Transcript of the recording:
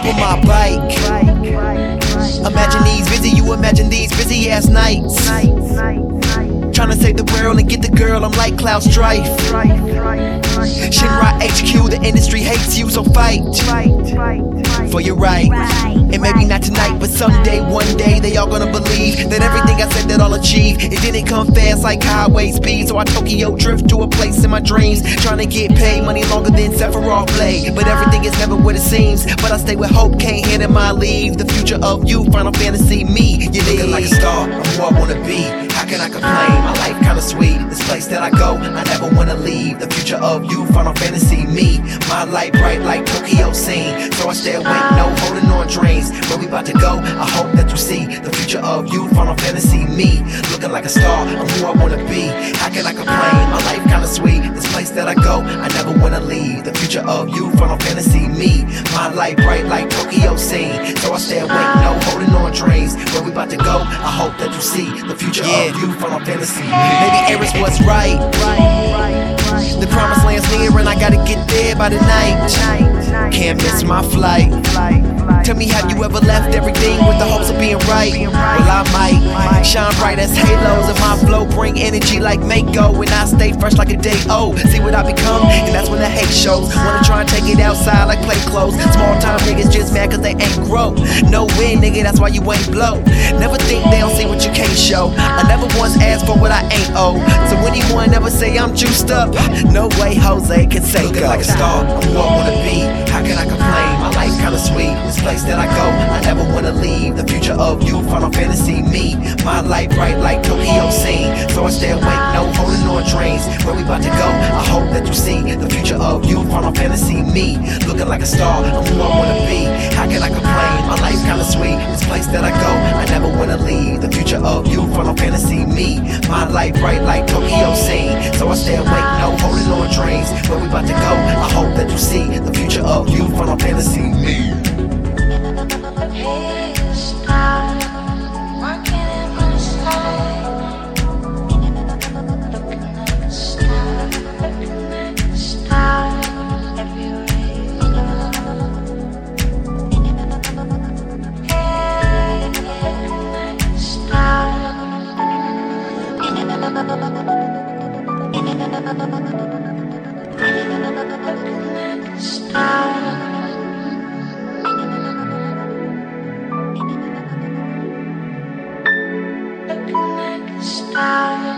hop on my bike. Imagine these busy, you imagine these busy ass nights. Tryna save the world and get the girl, I'm like Cloud Strife. Shinra HQ, the industry hates you, so fight for your right. And maybe not tonight, but someday, one day, they all gonna believe that everything I said that I'll achieve. It didn't come fast like highway speed, so I Tokyo drift to a place in my dreams. Tryna get paid, money longer than Sephiroth blade. But everything is never what it seems. But I stay with hope, can't hand in my leave. The future of you, Final Fantasy me. You're looking like a star, I'm who I wanna be. How can I complain? My life kinda sweet. This place that I go, I never wanna leave. The future of you, Final Fantasy me. My light bright like Tokyo scene. So I stay awake, no holding on dreams. Where we about to go, I hope that you see the future of you, Final Fantasy me. Looking like a star, I'm who I wanna be. How can I complain? My life kinda sweet. This place that I go, I never wanna leave. The future of you, Final Fantasy me. My light bright like Tokyo scene. So I stay awake, no holding on dreams. Where we about to go, I hope that you see the future of you, Final Fantasy. Maybe Ares was right. The promised land's near and I gotta get there by the night. Can't miss my flight. Tell me, have you ever left everything with the hopes of being right? Well, I might shine bright as halos, and my flow bring energy like Mako, and I stay fresh like a day old. See what I become, and that's when the hate shows. Wanna try and take it outside like play clothes. Small time niggas just mad cause they ain't grow. No win, nigga, that's why you ain't blow. Never think they don't see what you can't show. I never once asked for what I ain't owed. So anyone ever say I'm juiced up? No way Jose can say looking like a star, I'm who I wanna be. How can I complain? My life kinda sweet. This place that I go, I never wanna leave. The future of you, Final Fantasy me. My light bright like Tokyo scene. So I stay awake, no holding on dreams. Where we about to go, I hope that you see the future of you, Final Fantasy me. Looking like a star, I'm who I wanna be. How can I complain? My life kinda sweet. This place that I go, I never wanna leave. The future of you, Final Fantasy me. My light bright like Tokyo scene. So I stay awake, no holding on dreams. Where we about to go, I hope that you see the future of you, Final Fantasy me. Star.